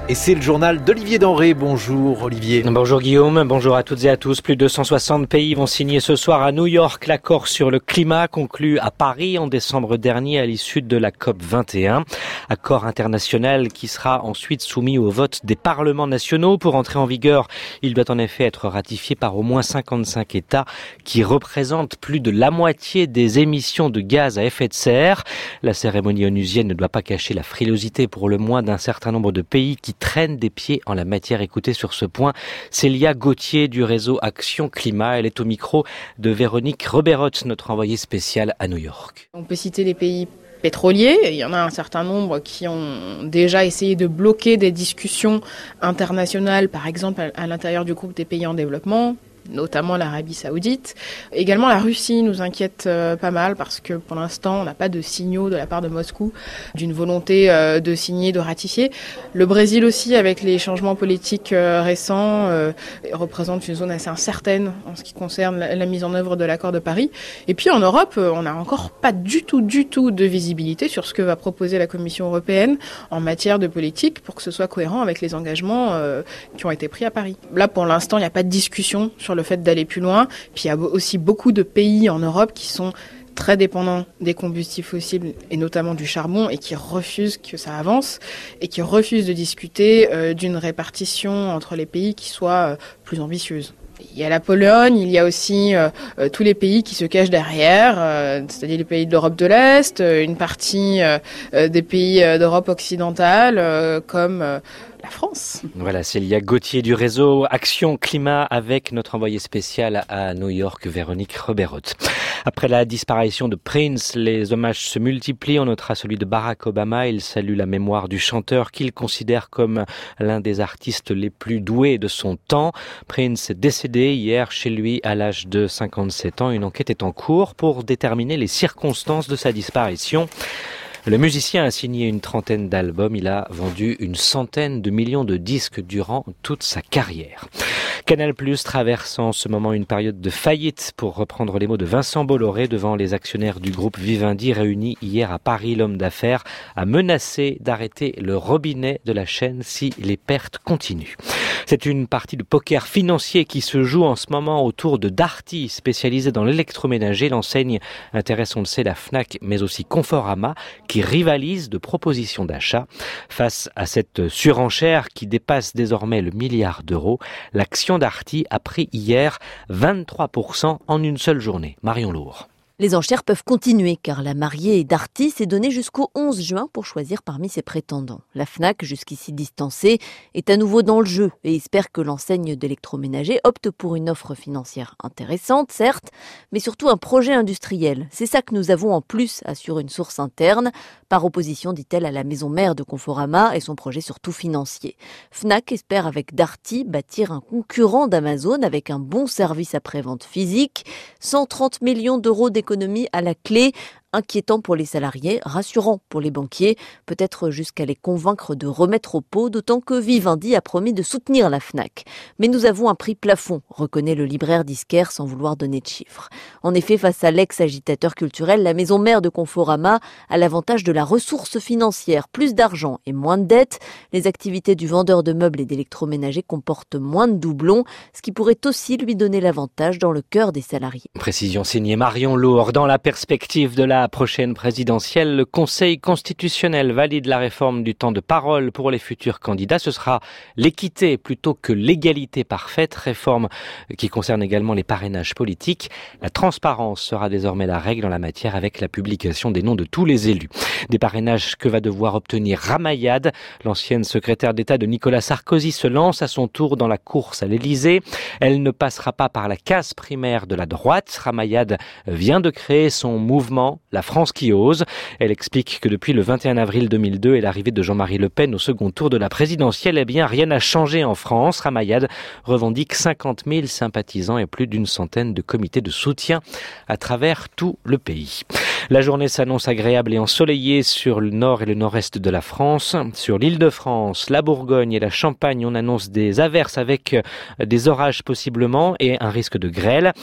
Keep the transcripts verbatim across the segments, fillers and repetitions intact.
Et c'est le journal d'Olivier Denré. Bonjour Olivier. Bonjour Guillaume, bonjour à toutes et à tous. Plus de cent soixante pays vont signer ce soir à New York l'accord sur le climat conclu à Paris en décembre dernier à l'issue de la COP vingt et un. Accord international qui sera ensuite soumis au vote des parlements nationaux. Pour entrer en vigueur, il doit en effet être ratifié par au moins cinquante-cinq États qui représentent plus de la moitié des émissions de gaz à effet de serre. La cérémonie onusienne ne doit pas cacher la frilosité pour le moins d'un certain nombre de pays qui traîne des pieds en la matière. Écoutez sur ce point Célia Gauthier du réseau Action Climat. Elle est au micro de Véronique Reberotte, notre envoyée spéciale à New York. On peut citer les pays pétroliers. Il y en a un certain nombre qui ont déjà essayé de bloquer des discussions internationales, par exemple à l'intérieur du groupe des pays en développement, notamment l'Arabie Saoudite. Également, la Russie nous inquiète euh, pas mal parce que pour l'instant, on n'a pas de signaux de la part de Moscou d'une volonté euh, de signer, de ratifier. Le Brésil aussi, avec les changements politiques euh, récents, euh, représente une zone assez incertaine en ce qui concerne la, la mise en œuvre de l'accord de Paris. Et puis en Europe, euh, on n'a encore pas du tout, du tout de visibilité sur ce que va proposer la Commission européenne en matière de politique pour que ce soit cohérent avec les engagements euh, qui ont été pris à Paris. Là, pour l'instant, il n'y a pas de discussion sur le fait d'aller plus loin. Puis il y a aussi beaucoup de pays en Europe qui sont très dépendants des combustibles fossiles et notamment du charbon et qui refusent que ça avance et qui refusent de discuter euh, d'une répartition entre les pays qui soit euh, plus ambitieuse. Il y a la Pologne, il y a aussi euh, euh, tous les pays qui se cachent derrière, euh, c'est-à-dire les pays de l'Europe de l'Est, euh, une partie euh, euh, des pays euh, d'Europe occidentale euh, comme euh, la France. Voilà, Célia Gauthier du réseau Action Climat avec notre envoyée spéciale à New York, Véronique Reberotte. Après la disparition de Prince, les hommages se multiplient. On notera celui de Barack Obama. Il salue la mémoire du chanteur qu'il considère comme l'un des artistes les plus doués de son temps. Prince est décédé hier chez lui à l'âge de cinquante-sept ans. Une enquête est en cours pour déterminer les circonstances de sa disparition. Le musicien a signé une trentaine d'albums. Il a vendu une centaine de millions de disques durant toute sa carrière. Canal+ traverse en ce moment une période de faillite, pour reprendre les mots de Vincent Bolloré devant les actionnaires du groupe Vivendi réunis hier à Paris. L'homme d'affaires a menacé d'arrêter le robinet de la chaîne si les pertes continuent. C'est une partie de poker financier qui se joue en ce moment autour de Darty, spécialisée dans l'électroménager. L'enseigne intéresse, on le sait, la Fnac, mais aussi Conforama, qui rivalise de propositions d'achat. Face à cette surenchère qui dépasse désormais le milliard d'euros, l'action Darty a pris hier vingt-trois pour cent en une seule journée. Marion Lourd. Les enchères peuvent continuer car la mariée Darty s'est donnée jusqu'au onze juin pour choisir parmi ses prétendants. La Fnac, jusqu'ici distancée, est à nouveau dans le jeu et espère que l'enseigne d'électroménager opte pour une offre financière intéressante, certes, mais surtout un projet industriel. C'est ça que nous avons en plus, assure une source interne, par opposition, dit-elle, à la maison mère de Conforama et son projet surtout financier. Fnac espère avec Darty bâtir un concurrent d'Amazon avec un bon service après-vente physique, cent trente millions d'euros d'économie économie à la clé, inquiétant pour les salariés, rassurant pour les banquiers, peut-être jusqu'à les convaincre de remettre au pot, d'autant que Vivendi a promis de soutenir la Fnac. Mais nous avons un prix plafond, reconnaît le libraire disquaire sans vouloir donner de chiffres. En effet, face à l'ex-agitateur culturel, la maison mère de Conforama a l'avantage de la ressource financière, plus d'argent et moins de dettes. Les activités du vendeur de meubles et d'électroménager comportent moins de doublons, ce qui pourrait aussi lui donner l'avantage dans le cœur des salariés. Précision signée Marion Lourd. Dans la perspective de la La prochaine présidentielle, le Conseil constitutionnel valide la réforme du temps de parole pour les futurs candidats. Ce sera l'équité plutôt que l'égalité parfaite, réforme qui concerne également les parrainages politiques. La transparence sera désormais la règle en la matière avec la publication des noms de tous les élus. Des parrainages que va devoir obtenir Ramayad. L'ancienne secrétaire d'État de Nicolas Sarkozy se lance à son tour dans la course à l'Élysée. Elle ne passera pas par la case primaire de la droite. Ramayad vient de créer son mouvement La France qui ose. Elle explique que depuis le vingt et un avril deux mille deux et l'arrivée de Jean-Marie Le Pen au second tour de la présidentielle, eh bien, rien n'a changé en France. Ramayad revendique cinquante mille sympathisants et plus d'une centaine de comités de soutien à travers tout le pays. La journée s'annonce agréable et ensoleillée sur le nord et le nord-est de la France. Sur l'Île-de-France, la Bourgogne et la Champagne, on annonce des averses avec des orages possiblement et un risque de grêle.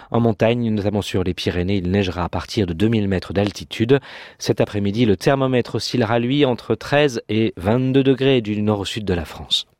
En montagne, notamment sur les Pyrénées, il neigera à partir de deux mille mètres d'altitude. Cet après-midi, le thermomètre oscillera lui entre treize et vingt-deux degrés du nord au sud de la France.